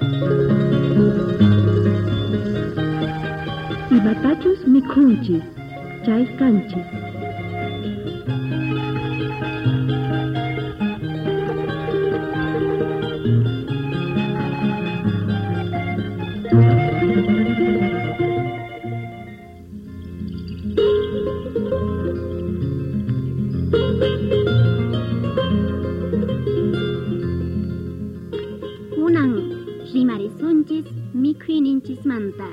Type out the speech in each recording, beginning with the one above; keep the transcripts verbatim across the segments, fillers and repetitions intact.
Imatachus mikhunchis, chay kanchis. Kunan rimarisunchis mikhuyninchismanta.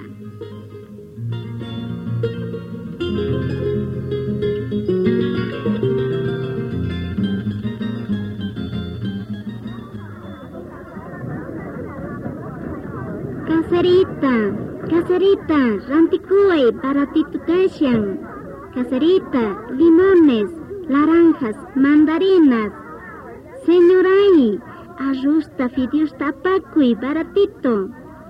Caserita, caserita, rantikuay baratito kashan. Caserita, limones, naranjas, mandarinas. Señoray, ajusta fideos tapacuy baratito.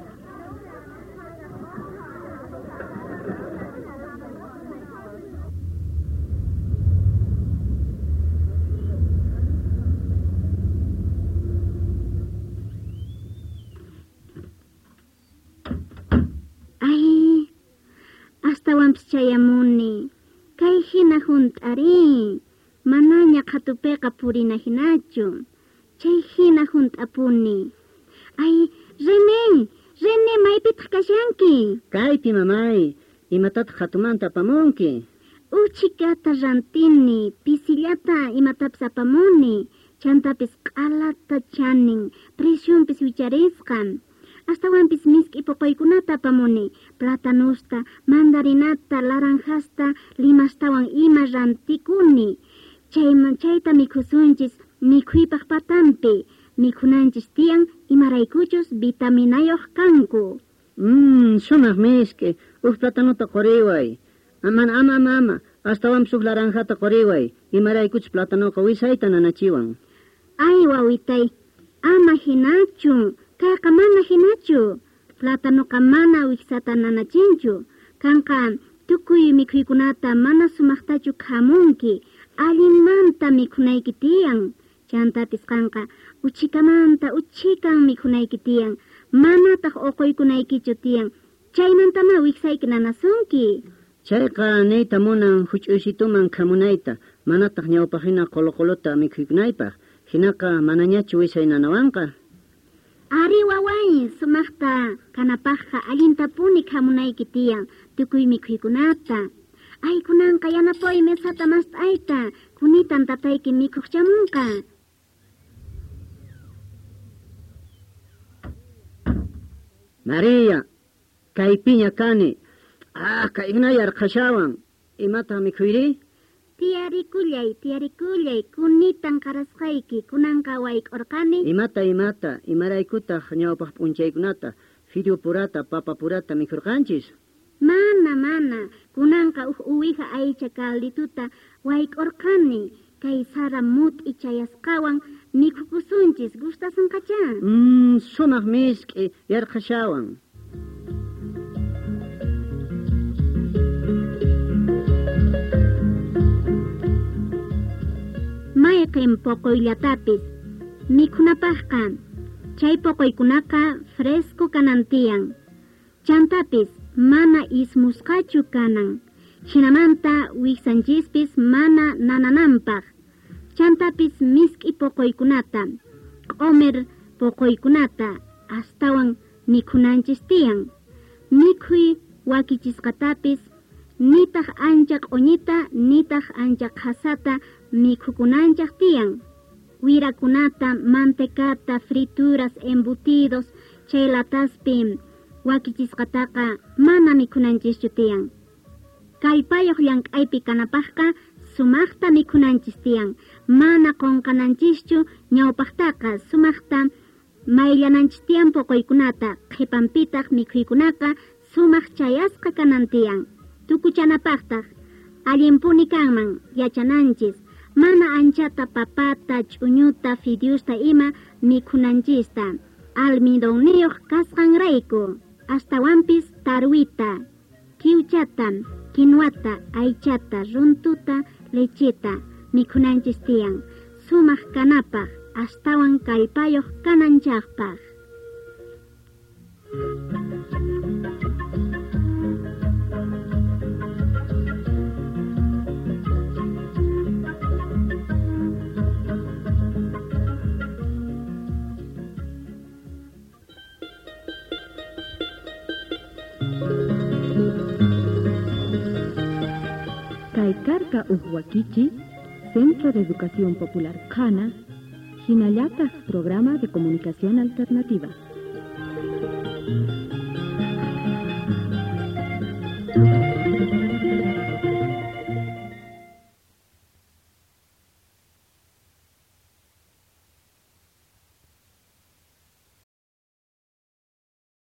Ay, hasta wampchayamuni. Kay hina juntari. Mananya khatupeka purina hinachu. Chay hina juntapuni. Ay, René, René, maypit kashanki. Kaypi mamay, imatat khatumanta pamunki. Uchikata rantini, pisillata imatapis apamuni. Chantapis q'alata chanin, presyonpis wicharisqan. Hasta wampis miski popoykunata apamuni. Platanusta, mandarinata, laranjasta, limastawan ima rantikuni. Chayman chayta mikhusunchis mikhuypaq patampi. Mikhunanchis tiyan imaraykuchus vitaminayoq kanku. Mmm, sumaq miski, uq platanuta qoriway. Aman ama ama ama, hasta wampis uq laranjata qoriway. Imaraykuchus platanuqa wisayta nanachiwan. Ay wawitay, ama hinachu, kayqa mana hinachu. Platanuqa mana wiksata nanachinchu. Kanqa tukuy mikhuykunata mana sumaqtachu khamunki. Alimanta mikhunayki tiyan. Chantapis kanqa uchikamanta uchikan mikhunayki tiyan. Manataq uquykunaykichu tiyan. Chaymantama wiksayki nanasunki. Chayqa niyta munan huch'uysituman khamunayta. Manataq ñawpaq hina qoloqolota mikhuykunaypaq. Hinaqa manañachu wisay nanawanqa. Ari waway, sumaqta kanapaqqa allintapuni khamunayki tiyan. Tukuy mikhuykunata. Ay, kunanqa yanapoy mesata mast'ayta. Kunitan tatayki mikhuq chamunqa. Maria, kaypiña kani. Ah, kaynayar khashawan. Imata mikhuyri? Tiyarikullay, tiyarikullay. Kunitan qarasqayki. Kunanqa wayk'urqani. Imata, imata. Imaraykutaq ñawpaq p'unchaykunata. Fideo purata, papa purata mikhurqanchis. Mana, mana. Kunanqa uq uwiha aycha kaldituta wayk'urqani. Kay sara mut ichayasqawan mikhukusunchis. Gustasunqacha? Mmm, sumaq miski yarqashawan. Mayqin poqoyllatapis mikhunapaqqa. Chay poqoykunaqa fresco kanantiyan. Chantapis mana ismusqachu kanan. Hinamanta wiksanchispis mana nananampaq. Chantapis miski poqoykunata, q'umir poqoykunata, astawan mikhunanchis tiyan. Mikhuy wakichisqatapis, nitaq ancha q'uñita, nitaq ancha qhasata mikhukunanchaq tiyan. Wirakunata, mantecata, frituras, embutidos, chaylataspi wakichisqataqa mana mikhunanchis tiyan. Kallpayuq llank'aypi kanapaqqa sumaqta mikhunanchis tiyan. Mana qunqananchischu ñawpaqtaqa sumaqta mayllananchis tiyan poqoykunata. Qhipanpitaq mikhuykunaqa sumaq chayasqa kanantiyan. Tukuchanapaqtaq allimpuni kanman yachananchis. Mana anchata papata, ch'uñuta, fideosta ima mikhunanchista. Almidonniyuq kasqanrayku. Astawanpis tarwita, kiwchata, kinuata, aychata, runtuta, lecheta mikhunanchis tiyan. Sumaq kanapaq, astawan kallpayuq kananchaqpaq. Payqa Uhuaquichi, Centro de Educación Popular Cana, Hinallataq Programa de Comunicación Alternativa.